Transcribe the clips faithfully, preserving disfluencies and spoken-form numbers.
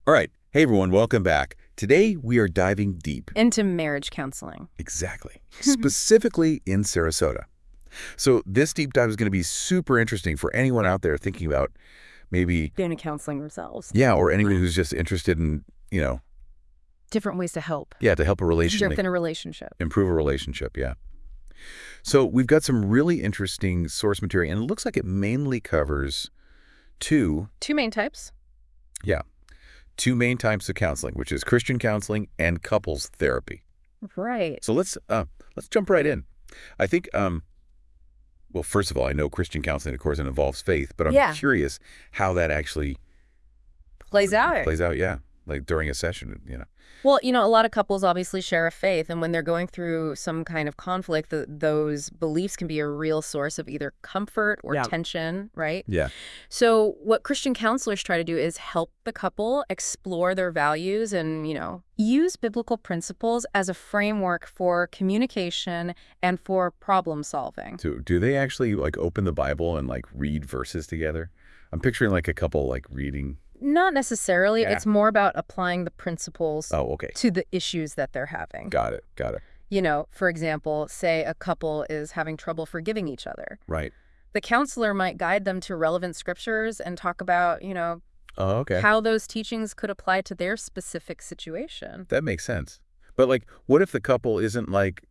All right. Hey, everyone. Welcome back. Today, we are diving deep. Into marriage counseling. Exactly. Specifically in Sarasota. So this deep dive is going to be super interesting for anyone out there thinking about maybe, Going to counseling themselves. yeah, or anyone who's just interested in, you know, Different ways to help. yeah, to help a relationship, Strengthen a relationship. improve a relationship, yeah. So we've got some really interesting source material, and it looks like it mainly covers two, Two main types. yeah, two main types of counseling, which is Christian counseling and couples therapy. Right. So let's uh, let's jump right in. I think, um, well, first of all, I know Christian counseling, of course, it involves faith, but I'm Yeah. curious how that actually Plays out. plays out. Yeah, like during a session, you know. Well, you know, a lot of couples obviously share a faith, and when they're going through some kind of conflict, the, those beliefs can be a real source of either comfort or Yeah. tension, right? Yeah. So what Christian counselors try to do is help the couple explore their values and, you know, use biblical principles as a framework for communication and for problem solving. So do they actually like open the Bible and like read verses together? I'm picturing like a couple like reading. Not necessarily. Yeah. It's more about applying the principles Oh, okay. to the issues that they're having. Got it. Got it. You know, for example, say a couple is having trouble forgiving each other. Right. The counselor might guide them to relevant scriptures and talk about, you know, Oh, okay. how those teachings could apply to their specific situation. That makes sense. But like, what if the couple isn't like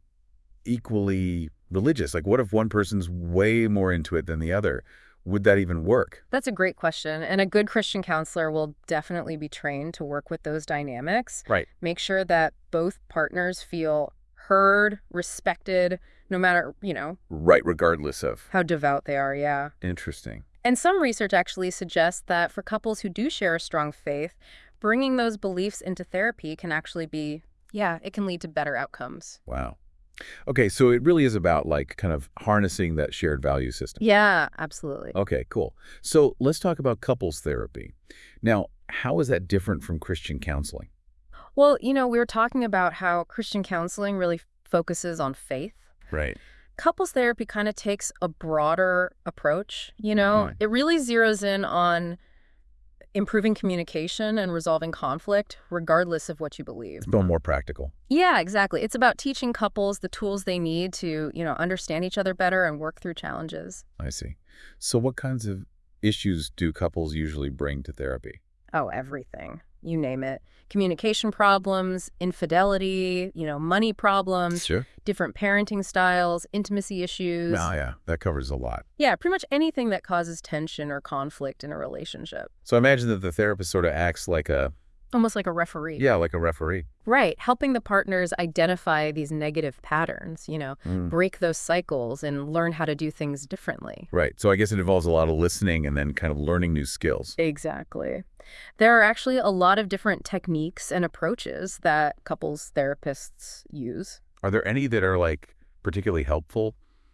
equally religious? Like, what if one person's way more into it than the other? Would that even work? That's a great question. And a good Christian counselor will definitely be trained to work with those dynamics. Right. Make sure that both partners feel heard, respected, no matter, you know, Right, regardless of. how devout they are, yeah. Interesting. And some research actually suggests that for couples who do share a strong faith, bringing those beliefs into therapy can actually be, yeah, it can lead to better outcomes. Wow. Okay, so it really is about like kind of harnessing that shared value system. Yeah, absolutely. Okay, cool. So let's talk about couples therapy. Now, how is that different from Christian counseling? Well, you know, we were talking about how Christian counseling really focuses on faith. Right. Couples therapy kind of takes a broader approach, you know? Mhm. It really zeroes in on improving communication and resolving conflict, regardless of what you believe. It's a little more practical. Yeah, exactly. It's about teaching couples the tools they need to, you know, understand each other better and work through challenges. I see. So what kinds of issues do couples usually bring to therapy? Oh, everything. You name it. Communication problems, infidelity, you know, money problems, Sure. different parenting styles, intimacy issues. Oh, yeah. That covers a lot. Yeah, pretty much anything that causes tension or conflict in a relationship. So I imagine that the therapist sort of acts like a, Almost like a referee. yeah, like a referee. Right. Helping the partners identify these negative patterns, you know, Mm. break those cycles and learn how to do things differently. Right. So I guess it involves a lot of listening and then kind of learning new skills. Exactly. There are actually a lot of different techniques and approaches that couples therapists use. Are there any that are like particularly helpful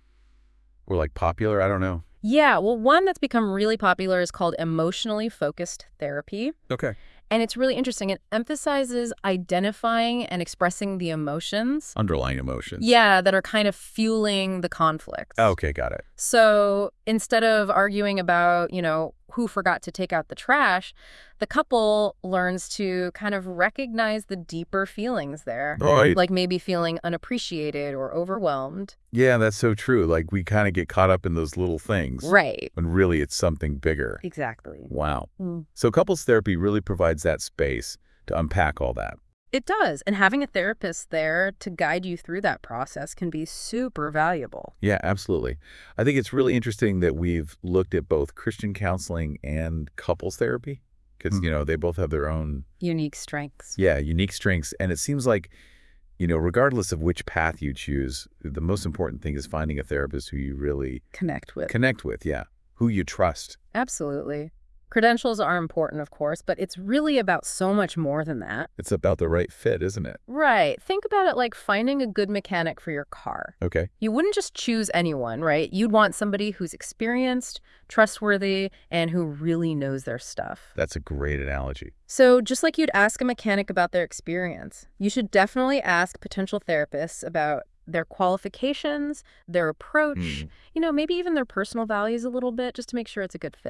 or like popular? I don't know. Yeah, well, one that's become really popular is called emotionally focused therapy. Okay. And it's really interesting. It emphasizes identifying and expressing the emotions. Underlying emotions. Yeah, that are kind of fueling the conflicts. Okay, got it. So instead of arguing about, you know, who forgot to take out the trash, the couple learns to kind of recognize the deeper feelings there. Right. Like maybe feeling unappreciated or overwhelmed. Yeah, that's so true. Like we kind of get caught up in those little things. Right. When really it's something bigger. Exactly. Wow. Mm. So couples therapy really provides that space to unpack all that. It does. And having a therapist there to guide you through that process can be super valuable. Yeah, absolutely. I think it's really interesting that we've looked at both Christian counseling and couples therapy because, you know, they both have their own, Unique strengths. yeah, unique strengths. And it seems like, you know, regardless of which path you choose, the most important thing is finding a therapist who you really Connect with. connect with, yeah, who you trust. Absolutely. Credentials are important, of course, but it's really about so much more than that. It's about the right fit, isn't it? Right. Think about it like finding a good mechanic for your car. Okay. You wouldn't just choose anyone, right? You'd want somebody who's experienced, trustworthy, and who really knows their stuff. That's a great analogy. So just like you'd ask a mechanic about their experience, you should definitely ask potential therapists about their qualifications, their approach, Mm. you know, maybe even their personal values a little bit just to make sure it's a good fit.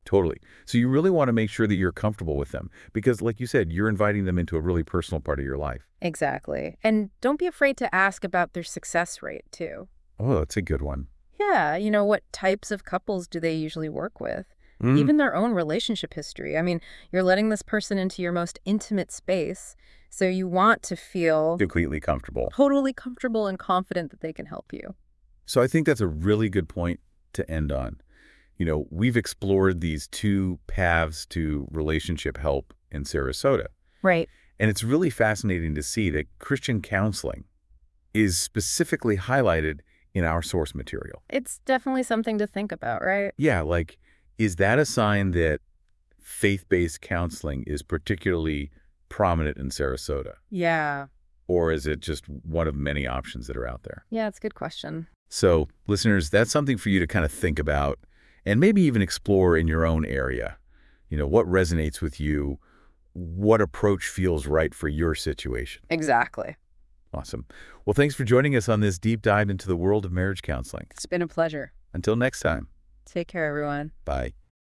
Totally. So you really want to make sure that you're comfortable with them because, like you said, you're inviting them into a really personal part of your life. Exactly. And don't be afraid to ask about their success rate, too. Oh, that's a good one. Yeah, you know, what types of couples do they usually work with? Mm, Even their own relationship history. I mean, you're letting this person into your most intimate space, so you want to feel completely comfortable. totally comfortable and confident that they can help you. So I think that's a really good point to end on. You know, we've explored these two paths to relationship help in Sarasota. Right. And it's really fascinating to see that Christian counseling is specifically highlighted in our source material. It's definitely something to think about, right? Yeah, like, is that a sign that faith-based counseling is particularly prominent in Sarasota? Yeah. Or is it just one of many options that are out there? Yeah, it's a good question. So, listeners, that's something for you to kind of think about and maybe even explore in your own area. You know, what resonates with you? What approach feels right for your situation? Exactly. Awesome. Well, thanks for joining us on this deep dive into the world of marriage counseling. It's been a pleasure. Until next time, Take care, everyone. bye.